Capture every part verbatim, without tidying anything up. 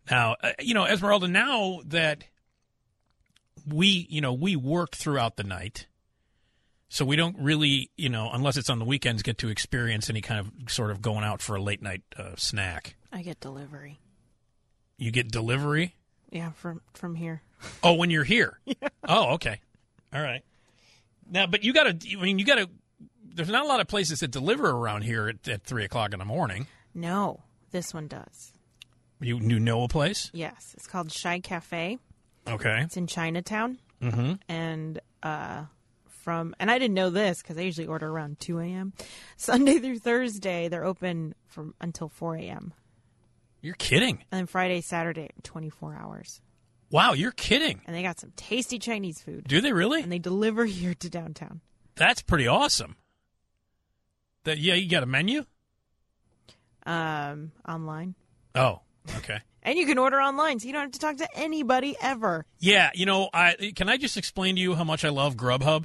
Now, uh, you know, Esmeralda, now that we, you know, we work throughout the night, so we don't really, you know, unless it's on the weekends, get to experience any kind of sort of going out for a late night uh, snack. I get delivery. You get delivery? Yeah, from from here. Oh, when you're here? Yeah. Oh, okay. All right. Now, but you got to, I mean, you got to, there's not a lot of places that deliver around here at, at three o'clock in the morning. No, this one does. You, you know a place? Yes, it's called Shy Cafe. Okay. It's in Chinatown. Mm-hmm. And uh, from, and I didn't know this because I usually order around two a.m. Sunday through Thursday, they're open from until four a.m. You're kidding. And then Friday, Saturday, twenty-four hours. Wow, you're kidding. And they got some tasty Chinese food. Do they really? And they deliver here to downtown. That's pretty awesome. That yeah, you got a menu? Um, online. Oh, okay. And you can order online, so you don't have to talk to anybody ever. Yeah, you know, I can I just explain to you how much I love Grubhub?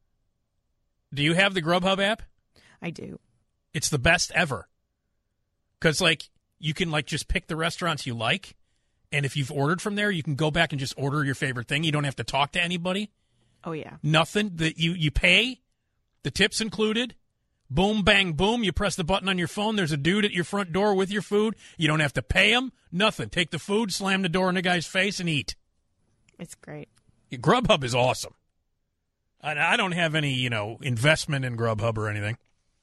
Do you have the Grubhub app? I do. It's the best ever. Because, like, you can, like, just pick the restaurants you like, and if you've ordered from there, you can go back and just order your favorite thing. You don't have to talk to anybody. Oh, yeah. Nothing. That you, you pay, the tips included. Boom, bang, boom. You press the button on your phone. There's a dude at your front door with your food. You don't have to pay him. Nothing. Take the food, slam the door in the guy's face, and eat. It's great. Grubhub is awesome. I, I don't have any, you know, investment in Grubhub or anything.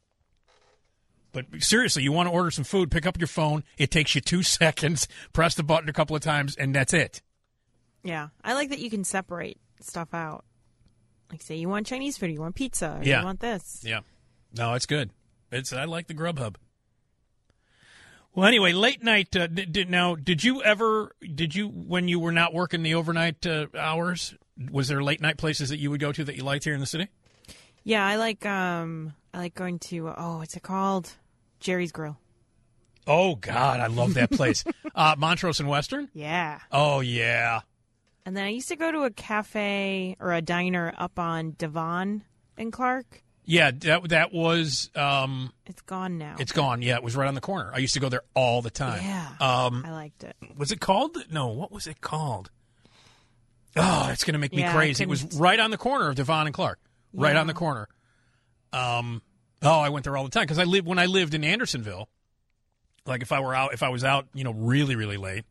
But seriously, you want to order some food, pick up your phone. It takes you two seconds. Press the button a couple of times, and that's it. Yeah. I like that you can separate stuff out. Like, say you want Chinese food, you want pizza, or yeah. you want this. Yeah. No, it's good. It's I like the Grubhub. Well, anyway, late night. Uh, did, did, now, did you ever? Did you when you were not working the overnight uh, hours? Was there late night places that you would go to that you liked here in the city? Yeah, I like. Um, I like going to. Oh, what's it called? Jerry's Grill. Oh God, I love that place. uh, Montrose and Western. Yeah. Oh yeah. And then I used to go to a cafe or a diner up on Devon and Clark. Yeah, that that was. Um, it's gone now. It's gone. Yeah, it was right on the corner. I used to go there all the time. Yeah, um, I liked it. Was it called? No, what was it called? Oh, it's going to make me yeah, crazy. It was right on the corner of Devon and Clark. Right yeah. on the corner. Um, oh, I went there all the time because I lived when I lived in Andersonville. Like if I were out, if I was out, you know, really, really late,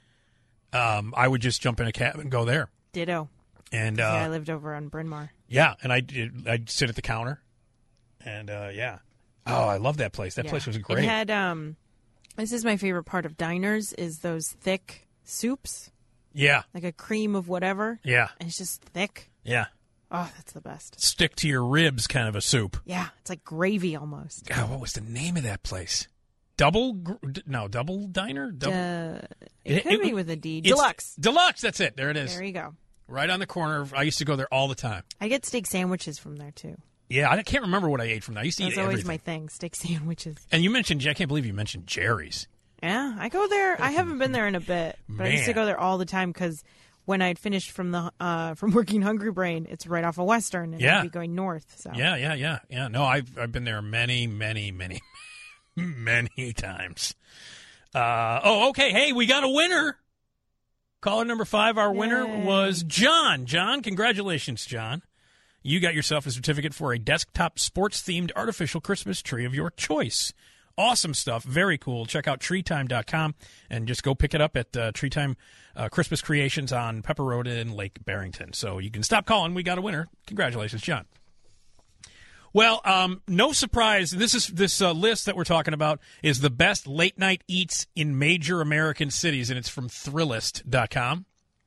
um, I would just jump in a cab and go there. Ditto. And uh, yeah, I lived over on Bryn Mawr. Yeah, and I I'd sit at the counter, and uh, yeah, oh, I love that place. That yeah. place was great. It had um, this is my favorite part of diners is those thick soups. Yeah, like a cream of whatever. Yeah, and it's just thick. Yeah. Oh, that's the best. Stick to your ribs kind of a soup. Yeah, it's like gravy almost. God, what was the name of that place? Double? No, Double Diner? Double, uh, it could it, be it, with a D. Deluxe. Deluxe, that's it. There it is. There you go. Right on the corner. I used to go there all the time. I get steak sandwiches from there, too. Yeah, I can't remember what I ate from there. I used to That's eat always everything. my thing, steak sandwiches. And you mentioned, I can't believe you mentioned Jerry's. Yeah, I go there. I haven't been there in a bit, but Man. I used to go there all the time because when I'd finished from the uh, from working Hungry Brain, it's right off of Western, and yeah. I'd be going north. So Yeah, yeah, yeah, yeah. No, I've I've been there many, many, many, many times. Uh, oh, okay. Hey, we got a winner. Caller number five, our Yay. winner was John. John, congratulations, John. You got yourself a certificate for a desktop sports-themed artificial Christmas tree of your choice. Awesome stuff. Very cool. Check out tree time dot com and just go pick it up at uh, Treetime uh, Christmas Creations on Pepper Road in Lake Barrington. So you can stop calling. We got a winner. Congratulations, John. Well, um, no surprise. This is this uh, list that we're talking about is the best late night eats in major American cities, and it's from Thrillist dot com.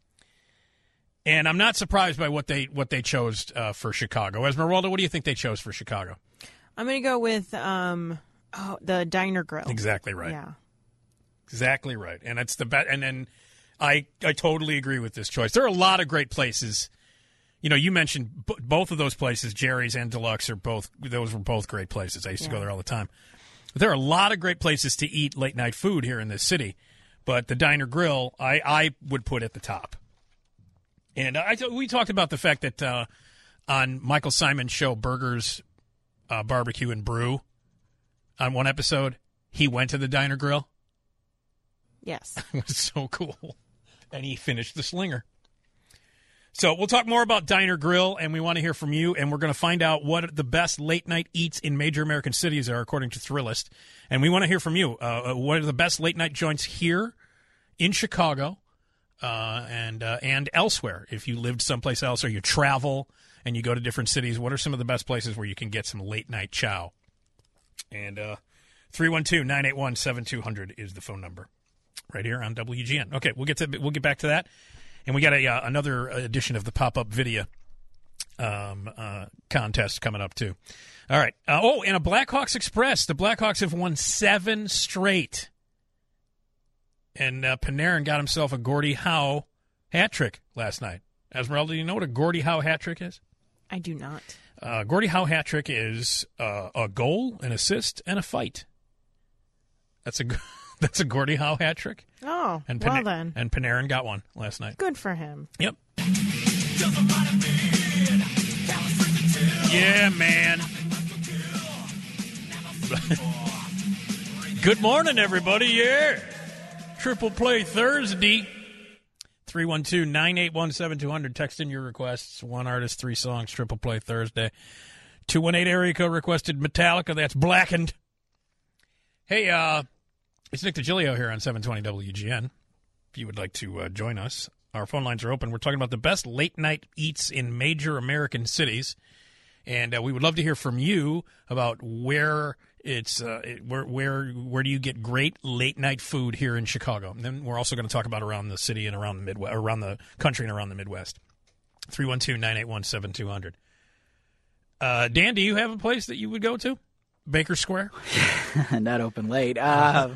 And I'm not surprised by what they what they chose uh, for Chicago. Esmeralda, what do you think they chose for Chicago? I'm going to go with um, oh, the Diner Grill. Exactly right. Yeah, exactly right. And it's the best. And then I I totally agree with this choice. There are a lot of great places. You know, you mentioned b- both of those places, Jerry's and Deluxe, are both those were both great places. I used yeah. to go there all the time. But there are a lot of great places to eat late night food here in this city, but the Diner Grill I, I would put at the top. And I we talked about the fact that uh, on Michael Simon's show, Burgers, uh, Barbecue and Brew, on one episode, he went to the Diner Grill. Yes. It was so cool. And he finished the slinger. So we'll talk more about Diner Grill, and we want to hear from you, and we're going to find out what the best late-night eats in major American cities are, according to Thrillist. And we want to hear from you. Uh, what are the best late-night joints here in Chicago uh, and uh, and elsewhere? If you lived someplace else or you travel and you go to different cities, what are some of the best places where you can get some late-night chow? And uh, three one two, nine eight one, seven two zero zero is the phone number right here on W G N. Okay, we'll get to we'll get back to that. And we got a uh, another edition of the pop-up video um, uh, contest coming up, too. All right. Uh, oh, and a Blackhawks Express. The Blackhawks have won seven straight. And uh, Panarin got himself a Gordie Howe hat trick last night. Esmeralda, do you know what a Gordie Howe hat trick is? I do not. Uh, Gordie Howe hat trick is uh, a goal, an assist, and a fight. That's a that's a Gordie Howe hat trick. Oh, and well Pana- then. And Panarin got one last night. Good for him. Yep. Yeah, man. Good morning, everybody. Yeah. Triple Play Thursday. three one two, nine eight one, seven two zero zero. Text in your requests. One artist, three songs. Triple Play Thursday. two one eight area code requested Metallica. That's Blackened. Hey, uh, it's Nick DiGilio here on seven twenty W G N. If you would like to uh, join us, our phone lines are open. We're talking about the best late-night eats in major American cities. And uh, we would love to hear from you about where it's uh, it, where where where do you get great late night food here in Chicago. And then we're also going to talk about around the city and around the Midwest, around the country and around the Midwest. three one two, nine eight one, seven two zero zero. Uh, Dan, do you have a place that you would go to? Baker Square? Not open late. Uh,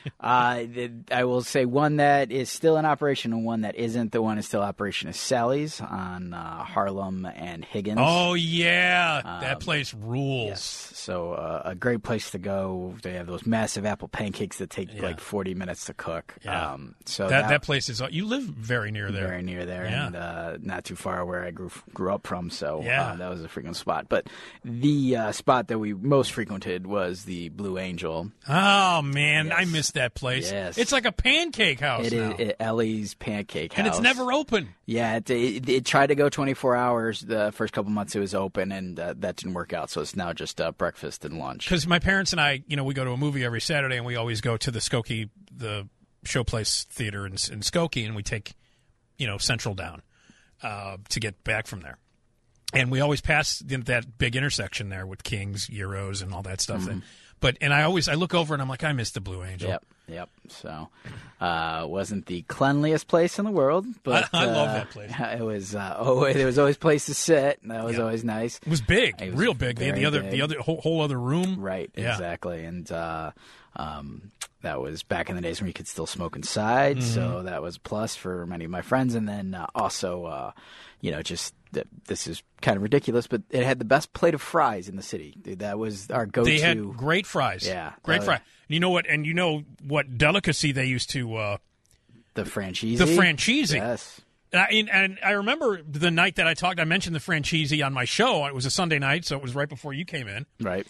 uh, I will say one that is still in operation and one that isn't. The one is still in operation is Sally's on uh, Harlem and Higgins. Oh, yeah. Um, that place rules. Yes. So uh, a great place to go. They have those massive apple pancakes that take Yeah. like forty minutes to cook. Yeah. Um, so that, that, that place is, you live very near there. Very near there, Yeah. and uh, not too far where I grew grew up from. So Yeah. uh, that was a frequent spot. But the uh, spot that we most frequented was the Blue Angel. Oh, man. Yes. I missed that place. Yes. It's like a pancake house It now. is it, Ellie's Pancake House, and it's never open. Yeah, it, it, it tried to go twenty-four hours the first couple months it was open, and uh, that didn't work out. So it's now just uh, breakfast and lunch. Because my parents and I, you know, we go to a movie every Saturday, and we always go to the Skokie, the Showplace Theater in, in Skokie, and we take, you know, Central down uh, to get back from there. And we always pass the, that big intersection there with Kings, Euros, and all that stuff. Mm-hmm. And, but and I always I look over and I'm like, I miss the Blue Angel. Yep, yep. So, uh, wasn't the cleanliest place in the world, but I, I love uh, that place. It was uh, oh, there was always a place to sit. And that was Yeah. always nice. It was big, It was real big. The, very the other big. the other whole, whole other room. Right, Yeah. exactly. And uh, um, that was back in the days when you could still smoke inside, Mm-hmm. so that was a plus for many of my friends. And then uh, also, uh, you know, just th- this is kind of ridiculous, but it had the best plate of fries in the city. Dude, that was our go-to. They had great fries. Yeah, great uh, fries. And you know what? And you know what delicacy they used to. Uh, the franchise. the franchise. Yes. And I, and, and I remember the night that I talked, I mentioned the franchise on my show. It was a Sunday night, so it was right before you came in. Right.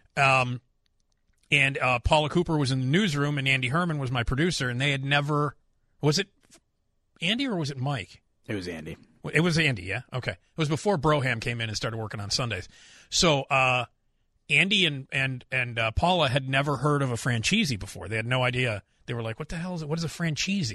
Um, and uh, Paula Cooper was in the newsroom, and Andy Herman was my producer, and they had never – was it Andy or was it Mike? It was Andy. It was Andy, yeah? Okay. It was before Broham came in and started working on Sundays. So uh, Andy and, and, and uh, Paula had never heard of a franchise before. They had no idea. They were like, what the hell is it? What is a franchise?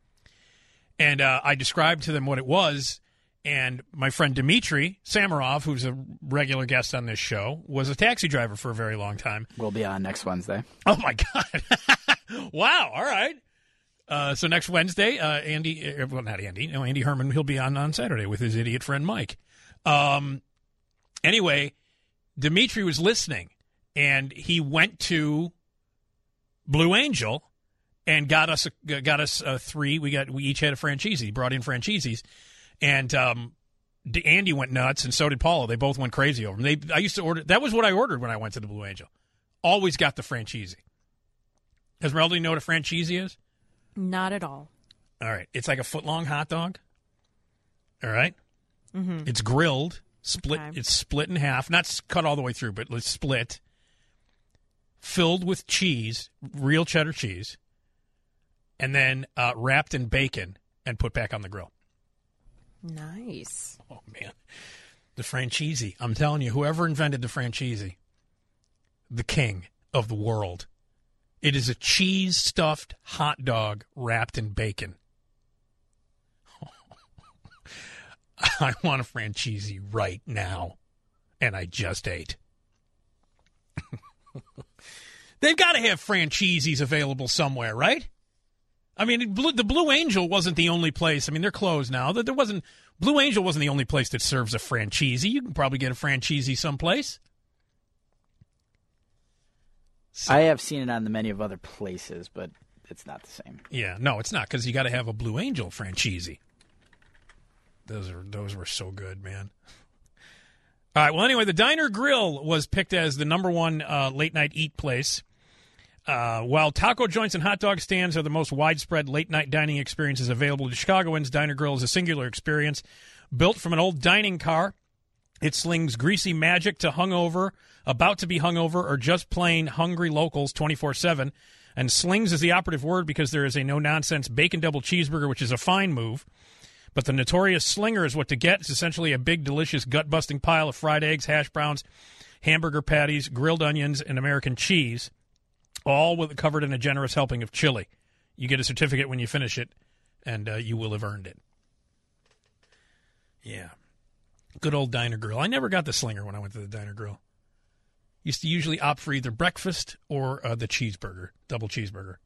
And uh, I described to them what it was, and my friend Dmitry Samarov, who's a regular guest on this show, was a taxi driver for a very long time. We'll be on next Wednesday. Oh, my God. Wow. All right. Uh, so next Wednesday, uh, Andy, uh, well, not Andy, no, Andy Herman, he'll be on on Saturday with his idiot friend Mike. Um, anyway, Dmitry was listening, and he went to Blue Angel and got us a, got us a three. We got we each had a franchise. He brought in franchises, and um, D- Andy went nuts, and so did Paula. They both went crazy over them. They I used to order. That was what I ordered when I went to the Blue Angel. Always got the franchise. Esmeralda, you know what a franchise is? Not at all. All right. It's like a foot-long hot dog. All right? Mm-hmm. It's grilled, split. Okay. It's split in half. Not s- cut all the way through, but it's split. Filled with cheese, real cheddar cheese. and then uh, wrapped in bacon and put back on the grill. Nice. Oh, man. The Franchise. I'm telling you, whoever invented the Franchise, the king of the world. It is a cheese-stuffed hot dog wrapped in bacon. I want a Franchise right now, and I just ate. They've got to have franchises available somewhere, right? I mean, the Blue Angel wasn't the only place. I mean, they're closed now. There wasn't Blue Angel wasn't the only place that serves a Franchise. You can probably get a Franchise someplace. So, I have seen it on the menu of other places, but it's not the same. Yeah, no, it's not, because you got to have a Blue Angel Franchise. Those are those were so good, man. All right, well, anyway, the Diner Grill was picked as the number one uh, late-night eat place. Uh, while taco joints and hot dog stands are the most widespread late-night dining experiences available to Chicagoans, Diner Grill is a singular experience. Built from an old dining car, it slings greasy magic to hungover, about to be hungover, or just plain hungry locals twenty-four seven. And slings is the operative word because there is a no-nonsense bacon double cheeseburger, which is a fine move. But the notorious slinger is what to get. It's essentially a big, delicious, gut-busting pile of fried eggs, hash browns, hamburger patties, grilled onions, and American cheese, all with covered in a generous helping of chili. You get a certificate when you finish it, and uh, you will have earned it. Yeah. Good old Diner Grill. I never got the slinger when I went to the Diner Grill. Used to usually opt for either breakfast or uh, the cheeseburger, double cheeseburger.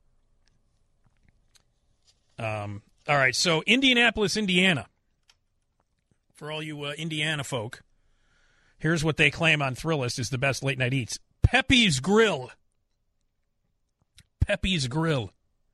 Um. All right, so Indianapolis, Indiana. For all you uh, Indiana folk, here's what they claim on Thrillist is the best late-night eats. Pepe's Grill. Pepe's Grill.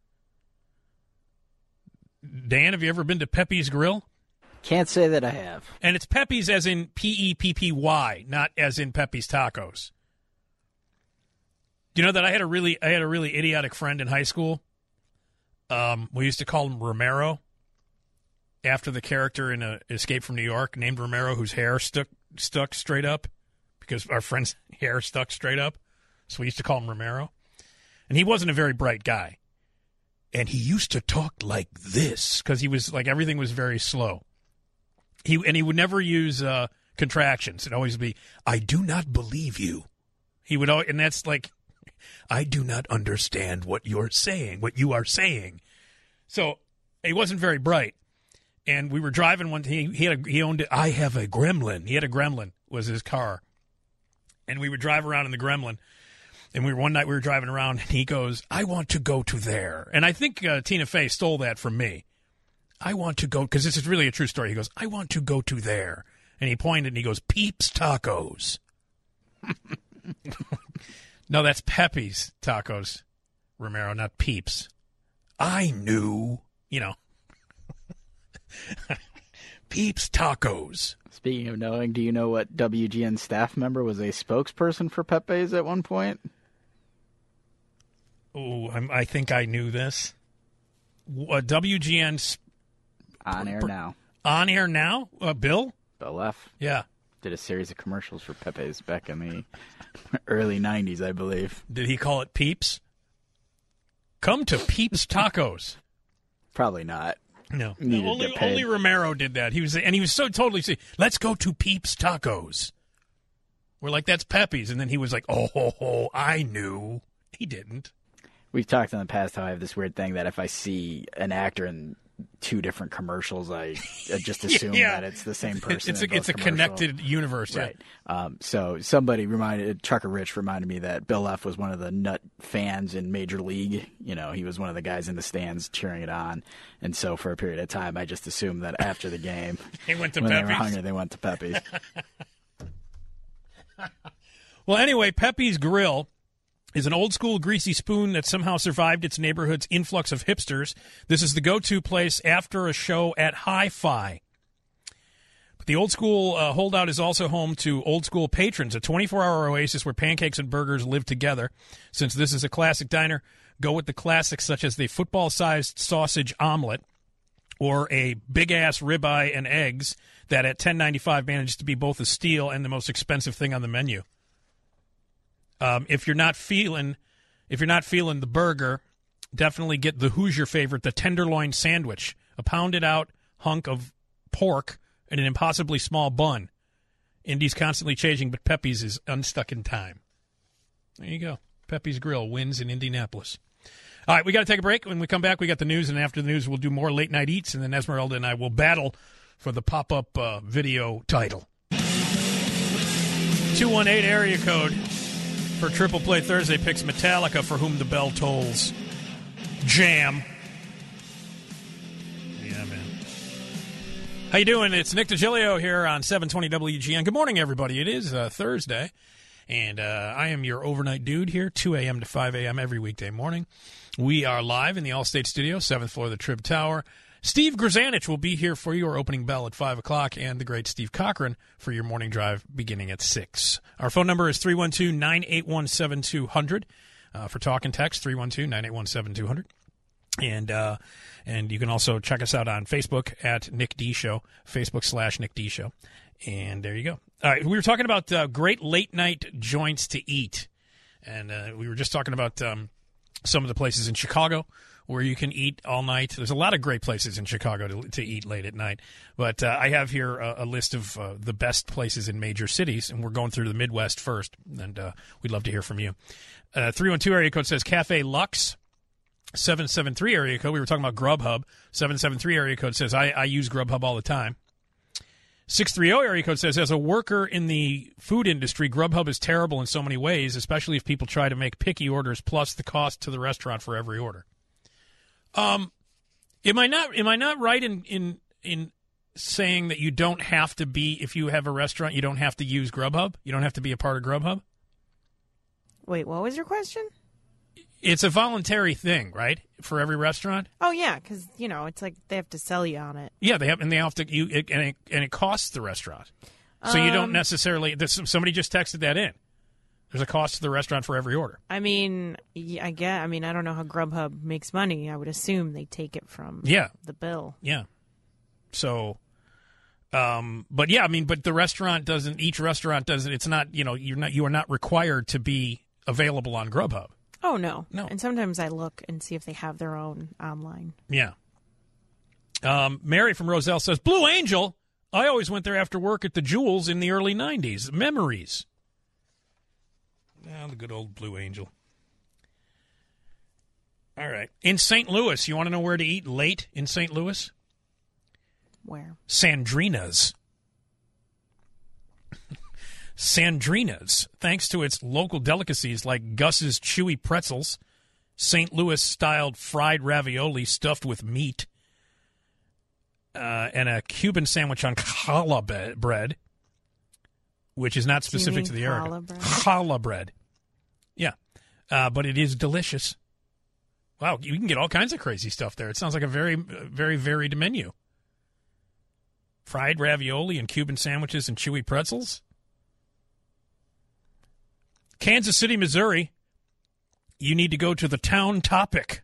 Dan, have you ever been to Pepe's Grill? Can't say that I have. And it's Pepe's as in P E P P Y, not as in Pepe's Tacos. Do you know that I had a really I had a really idiotic friend in high school? Um, we used to call him Romero, after the character in a Escape from New York named Romero, whose hair stuck stuck straight up, because our friend's hair stuck straight up. So we used to call him Romero. And he wasn't a very bright guy. And he used to talk like this, because he was like, everything was very slow. He and he would never use uh, contractions. It'd always be, I do not believe you. He would always, and that's like, I do not understand what you're saying, what you are saying. So he wasn't very bright. And we were driving one, he, he, had a, he owned it. I have a Gremlin. He had a Gremlin, was his car. And we would drive around in the Gremlin. And we were, one night we were driving around, and he goes, I want to go to there. And I think uh, Tina Fey stole that from me. I want to go, because this is really a true story. He goes, I want to go to there. And he pointed, and he goes, Peeps Tacos. No, that's Pepe's Tacos, Romero, not Peeps. I knew, you know. Peeps Tacos. Speaking of knowing, do you know what W G N staff member was a spokesperson for Pepe's at one point? Oh, I think I knew this. Uh, W G N... Sp- on air per- now. On air now? Uh, Bill? Bill F. Yeah. Did a series of commercials for Pepe's back in the early nineties, I believe. Did he call it Peeps? Come to Peeps Tacos. Probably not. No. no only, only Romero did that. He was, and he was so totally saying, let's go to Peeps Tacos. We're like, that's Pepe's. And then he was like, oh, ho, ho, I knew. He didn't. We've talked in the past how I have this weird thing that if I see an actor in two different commercials, I, I just assume yeah. that it's the same person. It's a, it's a connected universe. Right. Yeah. Um, so somebody reminded, Trucker Rich reminded me that Bill F. was one of the nut fans in Major League. You know, he was one of the guys in the stands cheering it on. And so for a period of time, I just assumed that after the game, they went to when Pepe's. they were hungry, they went to Pepe's. Well, anyway, Pepe's Grill is an old-school greasy spoon that somehow survived its neighborhood's influx of hipsters. This is the go-to place after a show at Hi-Fi. But the old-school uh, holdout is also home to old-school patrons, a twenty-four hour oasis where pancakes and burgers live together. Since this is a classic diner, go with the classics such as the football-sized sausage omelet or a big-ass ribeye and eggs that at ten ninety-five manages to be both a steal and the most expensive thing on the menu. Um, if you're not feeling, if you're not feeling the burger, definitely get the who's your favorite, the tenderloin sandwich, a pounded out hunk of pork and an impossibly small bun. Indy's constantly changing, but Pepe's is unstuck in time. There you go. Pepe's Grill wins in Indianapolis. All right, we got to take a break. When we come back, we got the news, and after the news, we'll do more late night eats, and then Esmeralda and I will battle for the pop-up uh, video title. two one eight area code for Triple Play Thursday picks Metallica, For Whom the Bell Tolls. Jam. Yeah, man. How you doing? It's Nick DiGilio here on seven twenty W G N. Good morning, everybody. It is uh, Thursday, and uh, I am your overnight dude here, two a.m. to five a.m. every weekday morning. We are live in the Allstate Studio, seventh floor of the Trib Tower. Steve Grzanich will be here for your opening bell at five o'clock, and the great Steve Cochran for your morning drive beginning at six. Our phone number is three one two, nine eight one, seven two zero zero uh, for talk and text, three one two, nine eight one, seven two zero zero. And uh, and you can also check us out on Facebook at Nick D Show, Facebook slash Nick D Show. And there you go. All right, we were talking about uh, great late-night joints to eat, and uh, we were just talking about um, some of the places in Chicago where you can eat all night. There's a lot of great places in Chicago to, to eat late at night. But uh, I have here a, a list of uh, the best places in major cities, and we're going through the Midwest first, and uh, we'd love to hear from you. Uh, three one two area code says Cafe Lux. seven seven three area code, we were talking about Grubhub. seven seven three area code says, I, I use Grubhub all the time. six three zero area code says, as a worker in the food industry, Grubhub is terrible in so many ways, especially if people try to make picky orders plus the cost to the restaurant for every order. Um, am I not am I not right in, in in saying that you don't have to be, if you have a restaurant, you don't have to use Grubhub? You don't have to be a part of Grubhub? Wait, what was your question? It's a voluntary thing, right, for every restaurant? Oh, yeah, because, you know, it's like they have to sell you on it. Yeah, they have, and they have to, you, it, and, it, and it costs the restaurant. So um, you don't necessarily, this, somebody just texted that in. There's a cost to the restaurant for every order. I mean, I get. I mean, I don't know how Grubhub makes money. I would assume they take it from yeah. the bill. Yeah. So, um, but yeah, I mean, but the restaurant doesn't. Each restaurant doesn't. It's not. You know, you're not. You are not required to be available on Grubhub. Oh no, no. And sometimes I look and see if they have their own online. Yeah. Um, Mary from Roselle says Blue Angel. I always went there after work at the Jewels in the early nineties. Memories. Oh, the good old Blue Angel. All right. In Saint Louis, you want to know where to eat late in Saint Louis? Where? Sandrina's. Sandrina's, thanks to its local delicacies like Gus's chewy pretzels, Saint Louis-styled fried ravioli stuffed with meat, uh, and a Cuban sandwich on challah bread, which is not specific to the area. Challah bread? Challah bread. Yeah. Uh, but it is delicious. Wow, you can get all kinds of crazy stuff there. It sounds like a very, very varied menu. Fried ravioli and Cuban sandwiches and chewy pretzels. Kansas City, Missouri, you need to go to the Town Topic.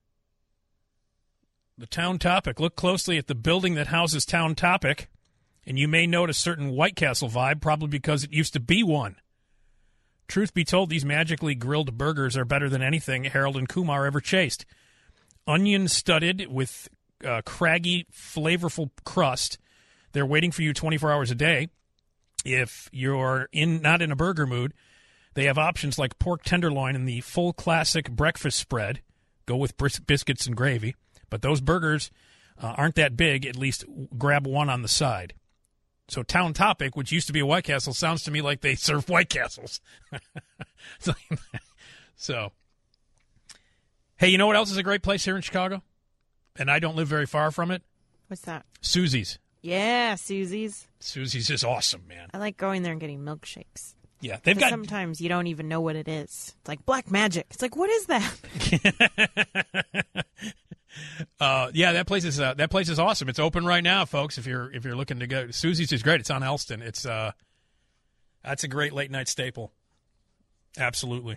The Town Topic. Look closely at the building that houses Town Topic, and you may notice certain White Castle vibe, probably because it used to be one. Truth be told, these magically grilled burgers are better than anything Harold and Kumar ever chased. Onion-studded with uh, craggy, flavorful crust. They're waiting for you twenty-four hours a day. If you're in not in a burger mood, they have options like pork tenderloin and the full classic breakfast spread. Go with bris- biscuits and gravy. But those burgers uh, aren't that big. At least grab one on the side. So Town Topic, which used to be a White Castle, sounds to me like they serve White Castles. so, so, hey, you know what else is a great place here in Chicago? And I don't live very far from it. What's that? Susie's. Yeah, Susie's. Susie's is awesome, man. I like going there and getting milkshakes. Yeah, they've got. Sometimes you don't even know what it is. It's like black magic. It's like, what is that? uh, yeah, that place is uh, that place is awesome. It's open right now, folks. If you're if you're looking to go, Susie's is great. It's on Elston. It's uh, that's a great late night staple. Absolutely.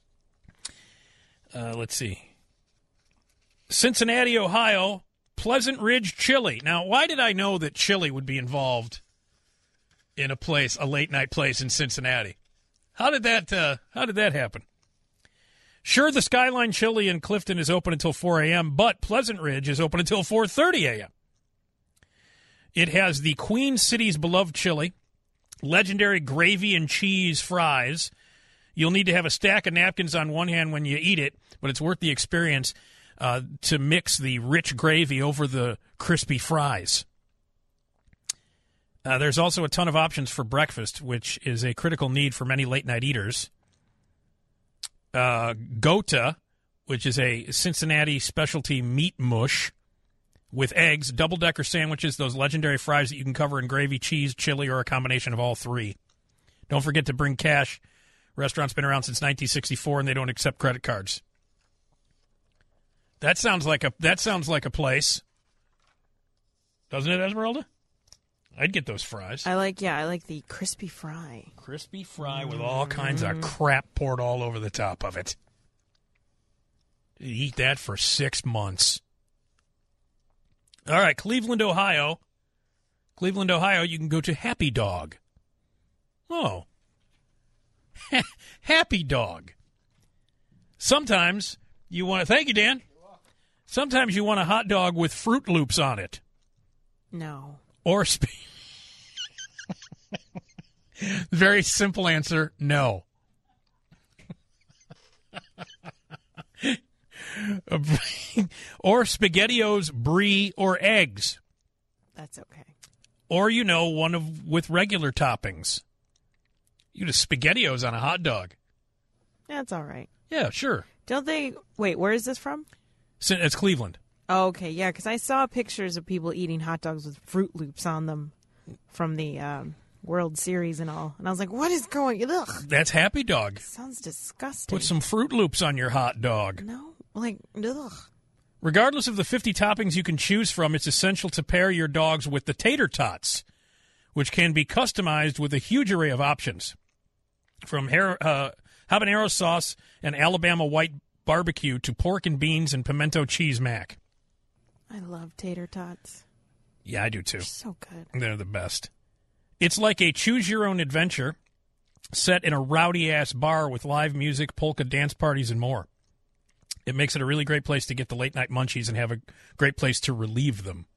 Uh, let's see. Cincinnati, Ohio, Pleasant Ridge Chili. Now, why did I know that chili would be involved in a place, a late night place in Cincinnati? How did that uh, how did that happen? Sure, the Skyline Chili in Clifton is open until four a.m., but Pleasant Ridge is open until four thirty a.m. It has the Queen City's beloved chili, legendary gravy and cheese fries. You'll need to have a stack of napkins on one hand when you eat it, but it's worth the experience uh, to mix the rich gravy over the crispy fries. Uh, there's also a ton of options for breakfast, which is a critical need for many late-night eaters. Uh, Gota, which is a Cincinnati specialty meat mush with eggs, double-decker sandwiches, those legendary fries that you can cover in gravy, cheese, chili, or a combination of all three. Don't forget to bring cash. Restaurant's been around since nineteen sixty-four, and they don't accept credit cards. That sounds like a that sounds like a place, doesn't it, Esmeralda? I'd get those fries. I like, yeah, I like the crispy fry. Crispy fry with all kinds of crap poured all over the top of it. You eat that for six months. All right, Cleveland, Ohio. Cleveland, Ohio, you can go to Happy Dog. Oh. Happy Dog. Sometimes you want to, thank you, Dan. Sometimes you want a hot dog with Fruit Loops on it. No. Or, sp- very simple answer, no. Or SpaghettiOs, brie, or eggs. That's okay. Or, you know, one of with regular toppings. You just SpaghettiOs on a hot dog. That's all right. Yeah, sure. Don't they, wait, where is this from? It's Cleveland. Oh, okay, yeah, because I saw pictures of people eating hot dogs with Fruit Loops on them from the um, World Series and all. And I was like, what is going, ugh. That's Happy Dog. Sounds disgusting. Put some Fruit Loops on your hot dog. No, like, ugh. Regardless of the fifty toppings you can choose from, it's essential to pair your dogs with the tater tots, which can be customized with a huge array of options. From hair, uh, habanero sauce and Alabama white barbecue to pork and beans and pimento cheese mac. I love tater tots. Yeah, I do too. They're so good. They're the best. It's like a choose-your-own adventure set in a rowdy-ass bar with live music, polka dance parties, and more. It makes it a really great place to get the late-night munchies and have a great place to relieve them.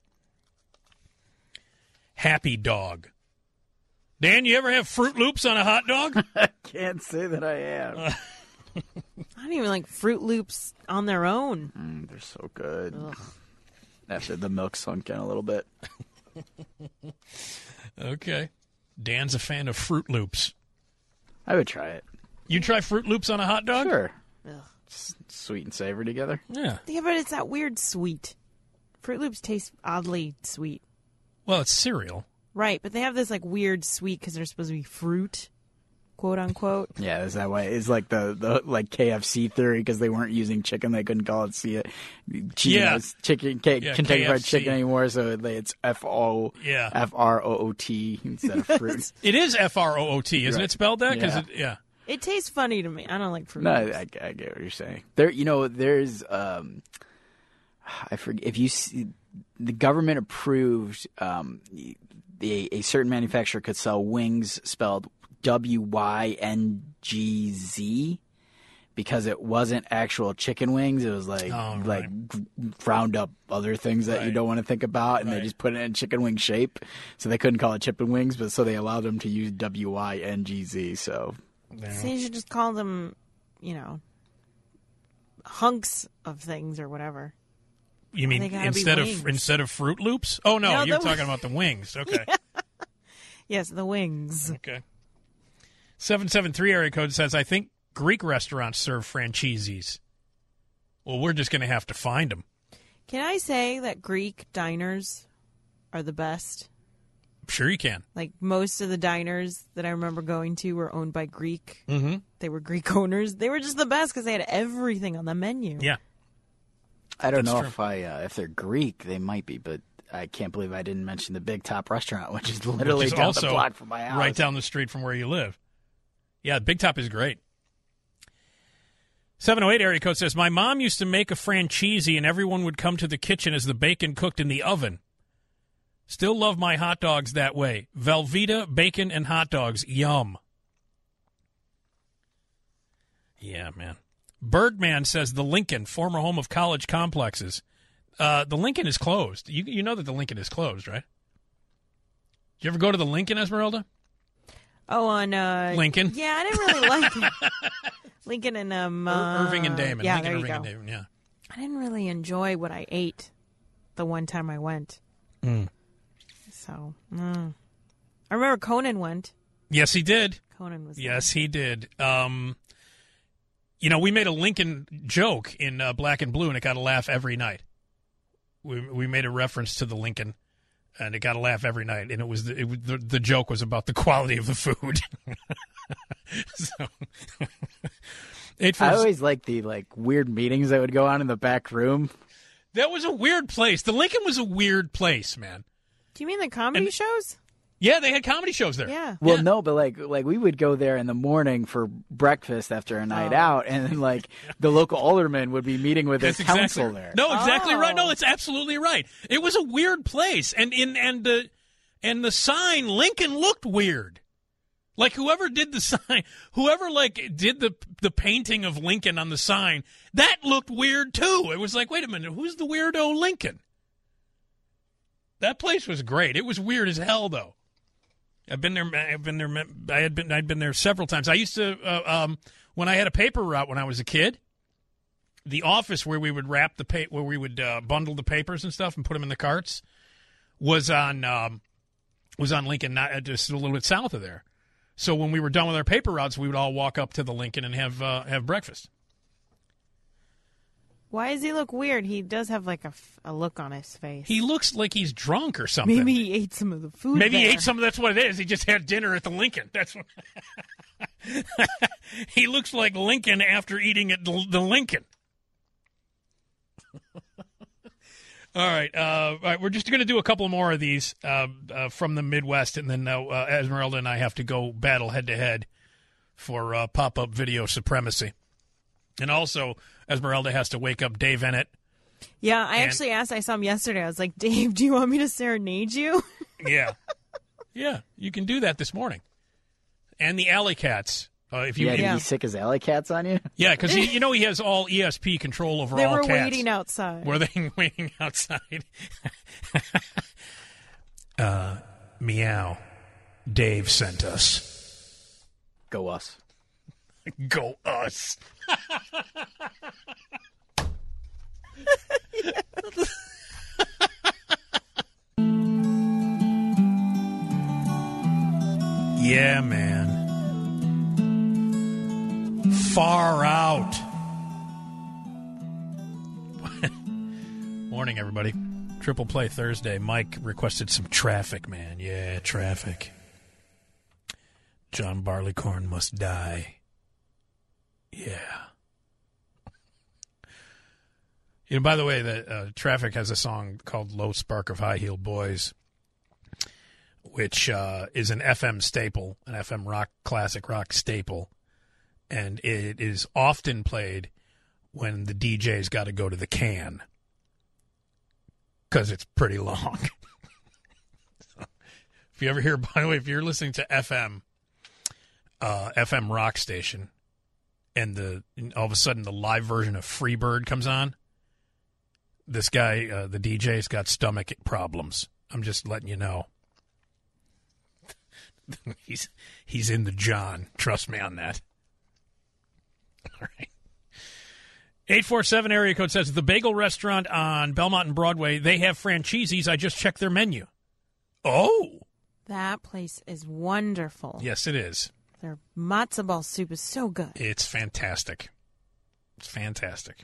Happy Dog. Dan, you ever have Fruit Loops on a hot dog? I can't say that I have. I don't even like Fruit Loops on their own. Mm, they're so good. Ugh. After the milk sunk in a little bit. Okay. Dan's a fan of Fruit Loops. I would try it. You try Fruit Loops on a hot dog? Sure. Ugh. S- sweet and savory together. Yeah. Yeah, but it's that weird sweet. Fruit Loops taste oddly sweet. Well, it's cereal. Right, but they have this like weird sweet because they're supposed to be fruit, quote unquote. Yeah, is that why? It's like the, the like K F C theory because they weren't using chicken, they couldn't call it C- cheese, Yeah. chicken, K- Yeah, Kentucky Fried K F C. Chicken anymore. So they, it's F O Yeah. F R O O T instead of fruit. It is F R O O T, isn't Right. it spelled that? 'Cause Yeah. it, yeah. It tastes funny to me. I don't like Fruit No, Loops. I, I get what you're saying. There, you know, there's um, I forget if you see, the government approved um, the, a certain manufacturer could sell wings spelled W Y N G Z because it wasn't actual chicken wings. It was like Oh, like right. g- round up other things that you Right. don't want to think about, and Right. they just put it in chicken wing shape. So they couldn't call it chicken wings, but so they allowed them to use W Y N G Z. So So you should just call them, you know, hunks of things or whatever. You mean They gotta be instead of wings. instead of Fruit Loops? Oh no, No, you're the- talking about the wings. Okay. Yes, the wings. Okay. seven seven three area code says, I think Greek restaurants serve franchisees. Well, we're just going to have to find them. Can I say that Greek diners are the best? Sure you can. Like most of the diners that I remember going to were owned by Greek. Mm-hmm. They were Greek owners. They were just the best because they had everything on the menu. Yeah. I don't That's know true. if I uh, if they're Greek, they might be, but I can't believe I didn't mention the Big Top restaurant, which is literally Which is down also the block from my house. right down the street from where you live. Yeah, Big Top is great. seven oh eight area code says, my mom used to make a franchise and everyone would come to the kitchen as the bacon cooked in the oven. Still love my hot dogs that way. Velveeta, bacon, and hot dogs. Yum. Yeah, man. Birdman says the Lincoln, former home of college complexes. Uh, the Lincoln is closed. You you know that the Lincoln is closed, right? Did you ever go to the Lincoln, Esmeralda? Oh, on uh, Lincoln? Yeah, I didn't really like it. Lincoln and um, uh, Ir- Irving and Damon. Yeah, Lincoln, there you Irving go. and Damon, yeah. I didn't really enjoy what I ate the one time I went. Mm. So, mm. I remember Conan went. Yes, he did. Conan was. Yes, he did. Um, you know, we made a Lincoln joke in uh, Black and Blue, and it got a laugh every night. We we made a reference to the Lincoln, and it got a laugh every night. And it was the, it, was- the, the joke was about the quality of the food. so, eight four, I always liked the like weird meetings that would go on in the back room. that was a weird place. The Lincoln was a weird place, man. Do you mean the comedy And- shows? Yeah, they had comedy shows there. Yeah. Well, Yeah. no, but like like we would go there in the morning for breakfast after a night Oh. out, and then like the local alderman would be meeting with his That's council exactly there. No, exactly Oh. right. No, that's absolutely right. It was a weird place, and in and the and the sign Lincoln looked weird. Like whoever did the sign, whoever like did the the painting of Lincoln on the sign, that looked weird too. It was like, wait a minute, who's the weirdo Lincoln? That place was great. It was weird as hell though. I've been there. I've been there. I had been. I'd been there several times. I used to uh, um, when I had a paper route when I was a kid. The office where we would wrap the pa- where we would uh, bundle the papers and stuff and put them in the carts was on um, was on Lincoln, not just a little bit south of there. So when we were done with our paper routes, we would all walk up to the Lincoln and have uh, have breakfast. Why does he look weird? He does have like a, f- a look on his face. He looks like he's drunk or something. Maybe he ate some of the food. Maybe he there. ate some of that's what it is. He just had dinner at the Lincoln. That's what he looks like Lincoln after eating at the, the Lincoln. All right, uh, all right, we're just going to do a couple more of these uh, uh, from the Midwest, and then uh, uh, Esmeralda and I have to go battle head to head for uh, pop-up video supremacy. And also, Esmeralda has to wake up Dave Ennett. Yeah, I And- actually asked. I saw him yesterday. I was like, Dave, do you want me to serenade you? Yeah, yeah, you can do that this morning. And the Alley Cats. Uh, if you, Yeah, if- did Yeah. he sick his alley cats on you? yeah, because you know he has all E S P control over They all were cats. waiting outside. Were they waiting outside? uh, meow. Dave sent us. Go us. Go us. Yeah, man. Far out. Morning, everybody. Triple Play Thursday. Mike requested some traffic, man. Yeah, traffic. John Barleycorn must die. Yeah. You know, by the way, the uh, Traffic has a song called "Low Spark of High Heel Boys," which uh, is an F M staple, an F M rock, classic rock staple, and it is often played when the D J's got to go to the can because it's pretty long. So, if you ever hear, by the way, if you're listening to F M, uh, F M rock station, and the and all of a sudden the live version of Freebird comes on, this guy, uh, the D J's got stomach problems. I'm just letting you know. he's he's in the John. Trust me on that. All right. eight four seven area code says the bagel restaurant on Belmont and Broadway, they have franchisees. I just checked their menu. Oh. That place is wonderful. Yes, it is. Their matzo ball soup is so good. It's fantastic. It's fantastic.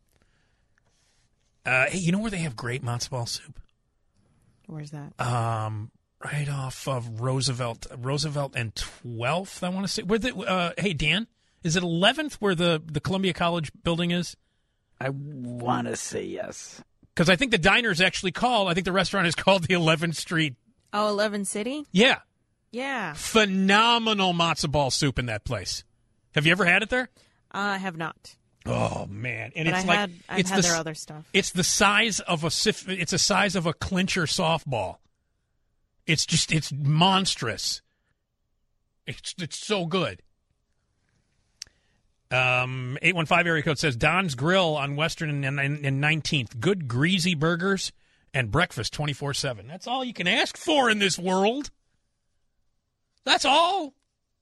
Uh, hey, you know where they have great matzo ball soup? Where's that? Um, right off of Roosevelt, Roosevelt and twelfth. I want to say. Where the? Uh, hey, Dan, is it eleventh where the the Columbia College building is? I want to say yes. Because I think the diner is actually called. I think the restaurant is called the eleventh Street. Oh, eleven City? Yeah, Yeah. phenomenal matzo ball soup in that place. Have you ever had it there? Uh, I have not. Oh man, and But it's I like had, I've it's had the their s- other stuff. It's the size of a sif- it's the size of a clincher softball. It's just it's monstrous. It's it's so good. Um, eight one five area code says Don's Grill on Western and, and, and nineteenth. Good greasy burgers and breakfast twenty-four seven. That's all you can ask for in this world. That's all.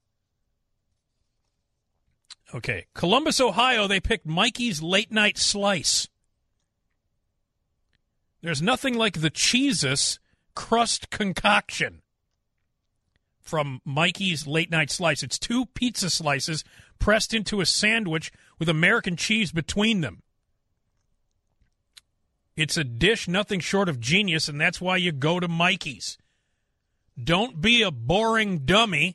Okay. Columbus, Ohio, they picked Mikey's Late Night Slice. There's nothing like the Cheez-Us crust concoction from Mikey's Late Night Slice. It's two pizza slices pressed into a sandwich with American cheese between them. It's a dish nothing short of genius, and that's why you go to Mikey's. Don't be a boring dummy.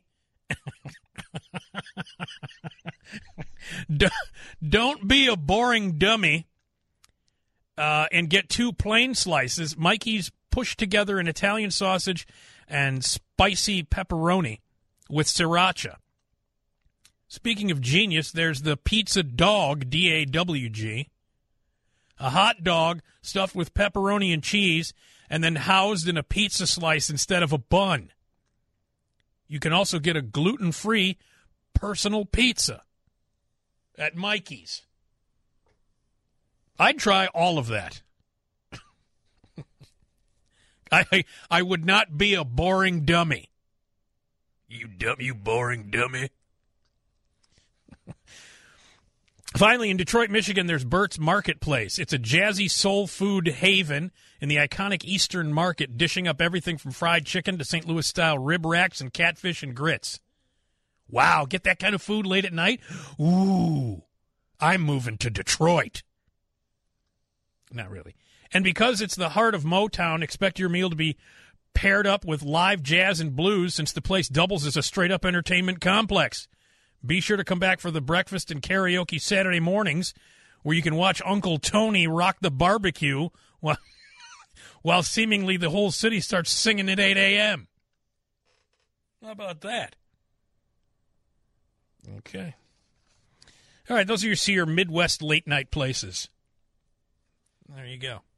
Don't be a boring dummy uh, and get two plain slices. Mikey's pushed together an Italian sausage and spicy pepperoni with sriracha. Speaking of genius, there's the pizza dog, D A W G. A hot dog stuffed with pepperoni and cheese and then housed in a pizza slice instead of a bun. You can also get a gluten-free personal pizza at Mikey's. I'd try all of that. I I would not be a boring dummy. You dumb, you boring dummy. Finally, in Detroit, Michigan, there's Burt's Marketplace. It's a jazzy soul food haven in the iconic Eastern Market, dishing up everything from fried chicken to Saint Louis-style rib racks and catfish and grits. Wow, get that kind of food late at night? Ooh, I'm moving to Detroit. Not really. And because it's the heart of Motown, expect your meal to be paired up with live jazz and blues, since the place doubles as a straight-up entertainment complex. Be sure to come back for the breakfast and karaoke Saturday mornings, where you can watch Uncle Tony rock the barbecue while, while seemingly the whole city starts singing at eight a.m. How about that? Okay. All right, those are your, see your Midwest late-night places. There you go.